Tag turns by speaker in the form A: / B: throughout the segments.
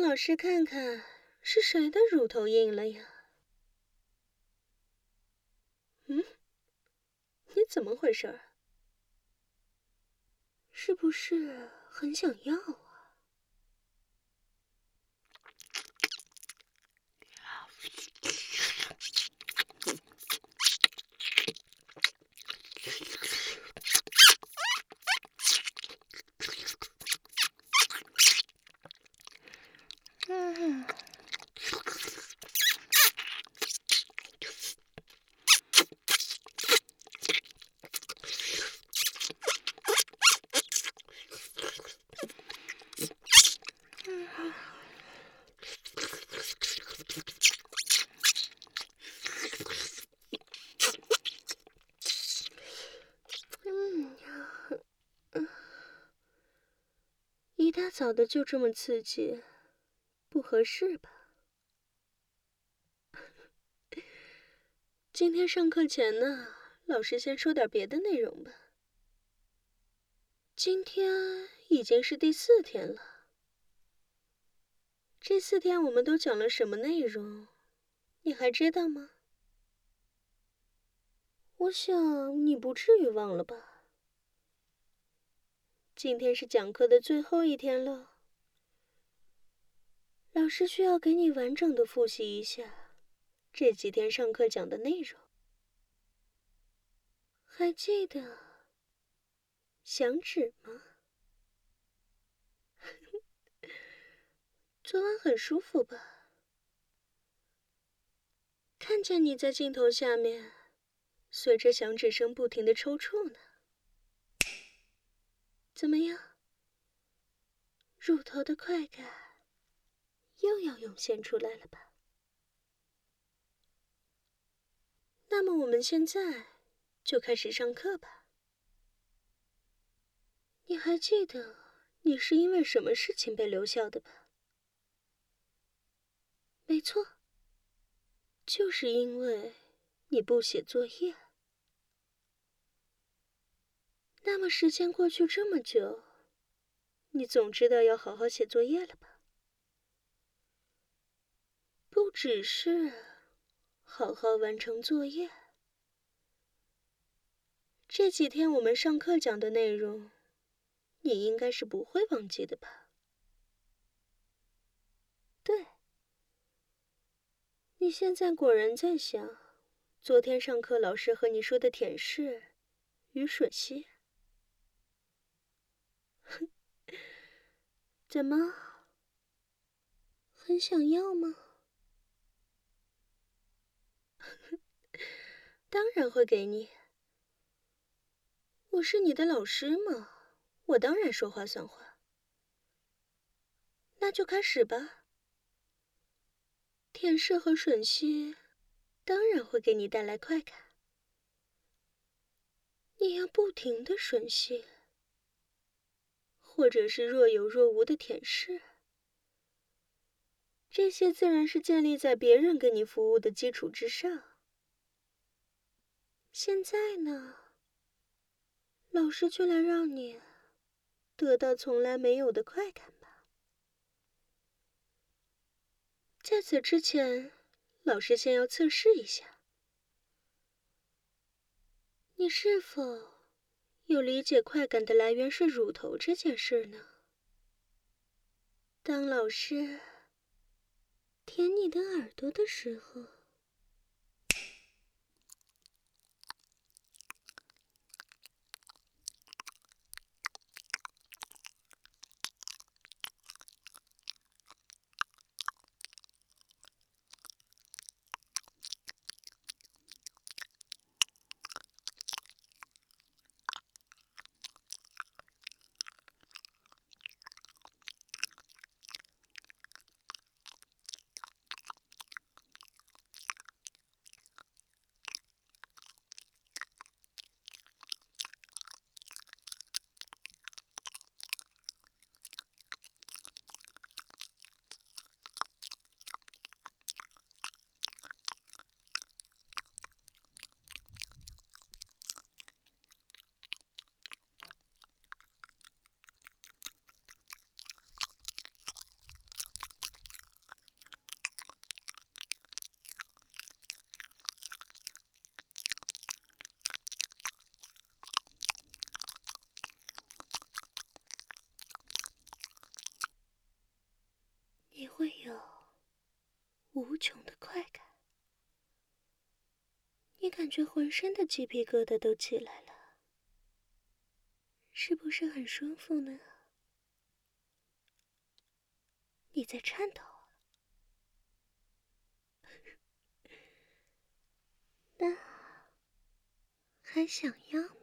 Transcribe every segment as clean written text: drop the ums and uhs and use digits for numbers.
A: 老师看看是谁的乳头硬了呀？你怎么回事？是不是很想要啊？一大早的就这么刺激，不合适吧？今天上课前呢，老师先说点别的内容吧。今天已经是第4天了，这4天我们都讲了什么内容，你还知道吗？我想你不至于忘了吧？今天是讲课的最后一天了，老师需要给你完整的复习一下这几天上课讲的内容。还记得响指吗？昨晚很舒服吧？看见你在镜头下面随着响指声不停地抽搐呢。怎么样？乳头的快感又要涌现出来了吧？那么我们现在就开始上课吧。你还记得你是因为什么事情被留校的吧？没错，就是因为你不写作业。那么时间过去这么久，你总知道要好好写作业了吧？不只是好好完成作业，这几天我们上课讲的内容，你应该是不会忘记的吧？对，你现在果然在想昨天上课老师和你说的舔舐与吮吸。怎么？很想要吗？当然会给你。我是你的老师嘛，我当然说话算话。那就开始吧。舔舐和吮吸当然会给你带来快感。你要不停地吮吸，或者是若有若无的舔舐，这些自然是建立在别人给你服务的基础之上。现在呢，老师就来让你得到从来没有的快感吧。在此之前，老师先要测试一下，你是否有理解快感的来源是乳头这件事呢？当老师舔你的耳朵的时候， 会有无穷的快感。你感觉浑身的鸡皮疙瘩都起来了，是不是很舒服呢？你在颤抖啊？那还想要吗？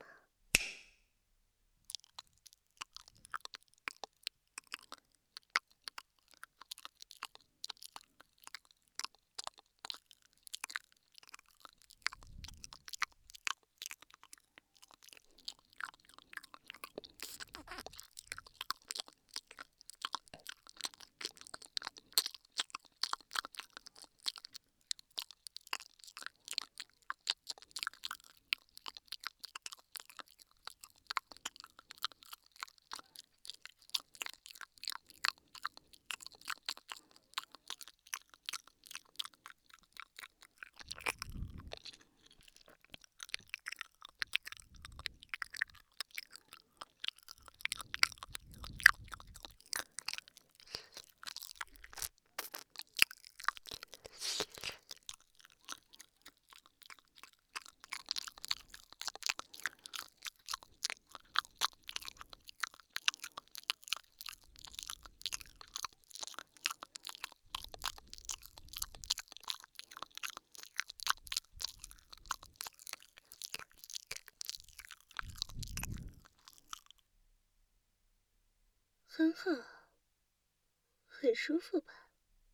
A: 很好，很舒服吧？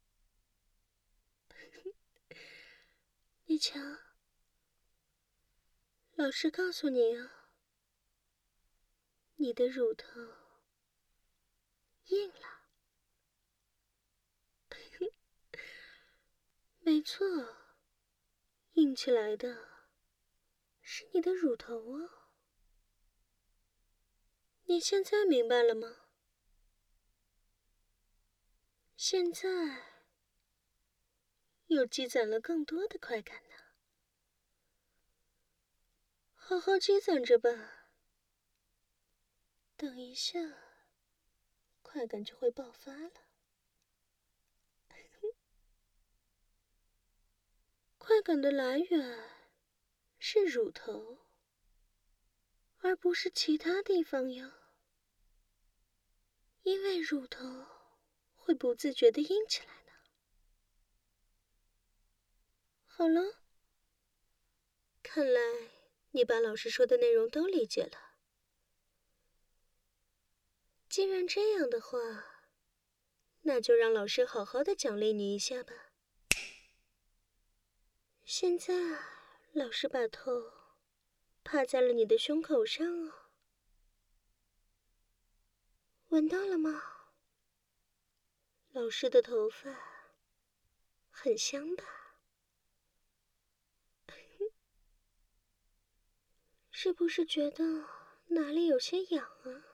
A: 你瞧，老师告诉你啊，你的乳头硬了。没错，硬起来的是你的乳头啊。你现在明白了吗？现在又积攒了更多的快感呢。好好积攒着吧，等一下，快感就会爆发了。快感的来源是乳头，而不是其他地方哟。因为乳头会不自觉地硬起来呢。好了，看来你把老师说的内容都理解了。既然这样的话，那就让老师好好的奖励你一下吧。现在，老师把头趴在了你的胸口上哦。闻到了吗？老师的头发很香吧？是不是觉得哪里有些痒啊？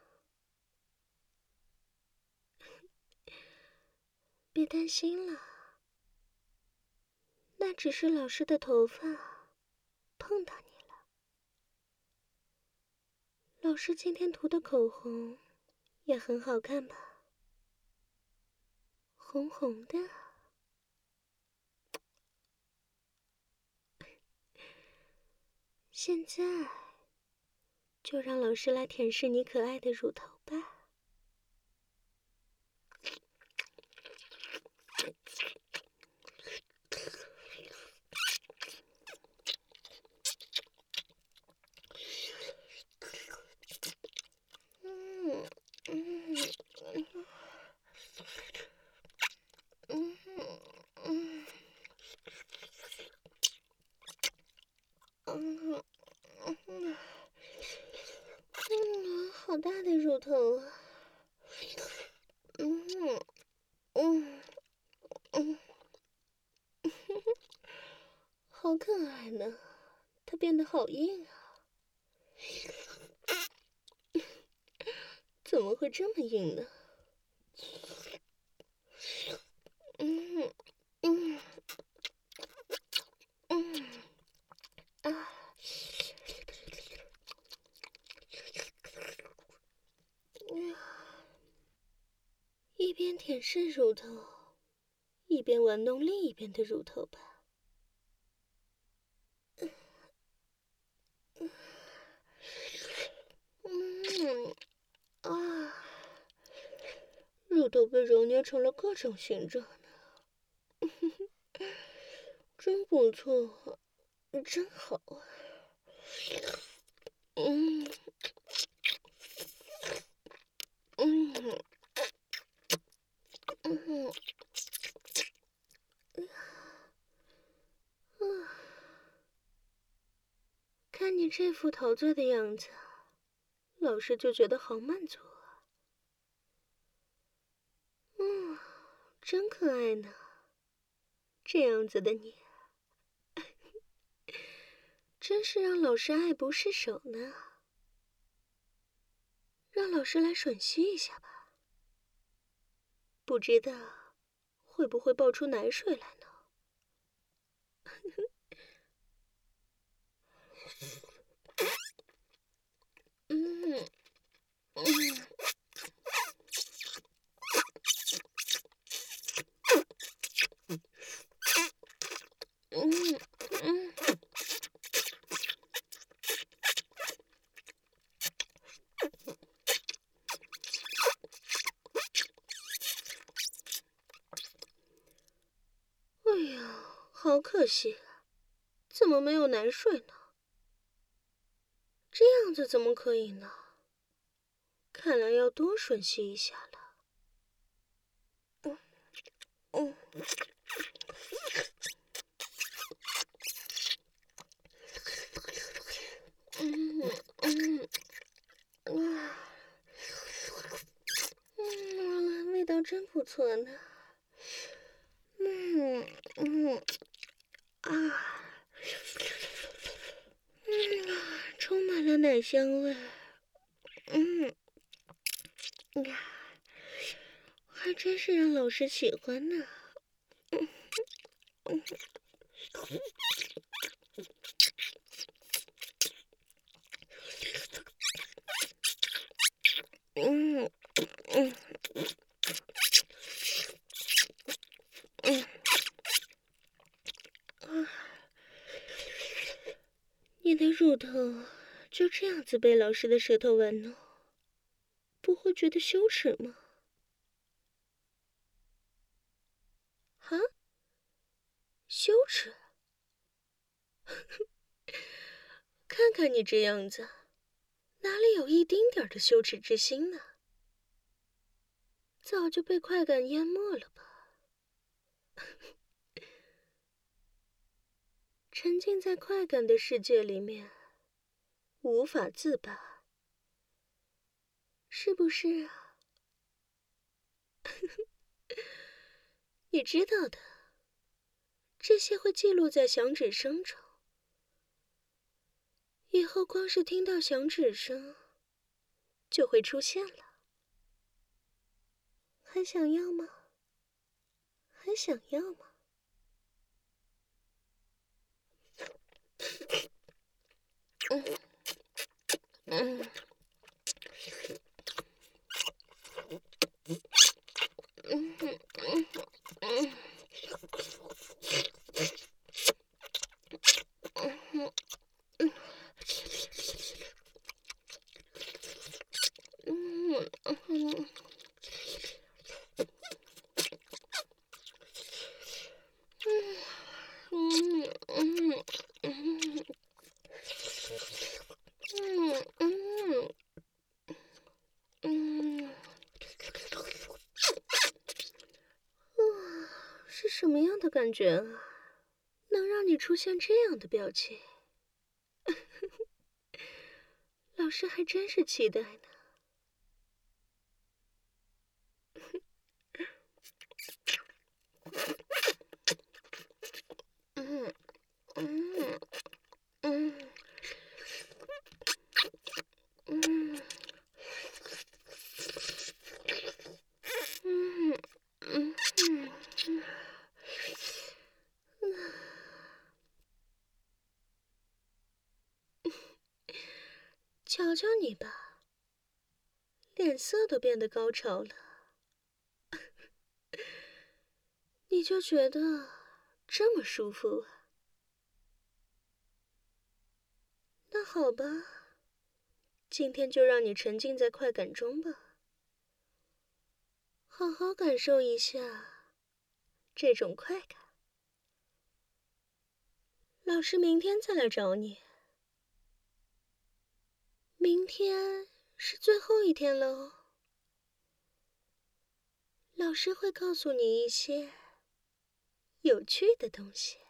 A: 别担心了，那只是老师的头发碰到你了。老师今天涂的口红也很好看吧？红红的。现在就让老师来舔舐你可爱的乳头吧。好大的乳头啊！好可爱呢，它变得好硬啊！怎么会这么硬呢？一边舔舐乳头， 一边玩弄另一边的乳头吧。乳头被揉捏成了各种形状呢，真不错，真好啊。看你这副陶醉的样子，老师就觉得好满足啊。真可爱呢，这样子的你，真是让老师爱不释手呢。让老师来吮吸一下吧，不知道会不会爆出奶水来呢？哎呀，好可惜啊，怎么没有奶水呢？这样子怎么可以呢？看来要多吮吸一下了。味道真不错呢。充满了奶香味。还真是让老师喜欢呢。你的乳头就这样子被老师的舌头玩弄，不会觉得羞耻吗？啊？羞耻？看看你这样子，哪里有一丁点的羞耻之心呢？早就被快感淹没了吧？沉浸在快感的世界里面，无法自拔，是不是啊？你知道的，这些会记录在响指声中，以后光是听到响指声，就会出现了。还想要吗？还想要吗？是什么样的感觉啊？能让你出现这样的表情？老师还真是期待呢。瞧瞧你吧，脸色都变得高潮了。 你就觉得这么舒服啊？那好吧，今天就让你沉浸在快感中吧，好好感受一下这种快感。老师明天再来找你，明天是最后一天了哦。老师会告诉你一些有趣的东西。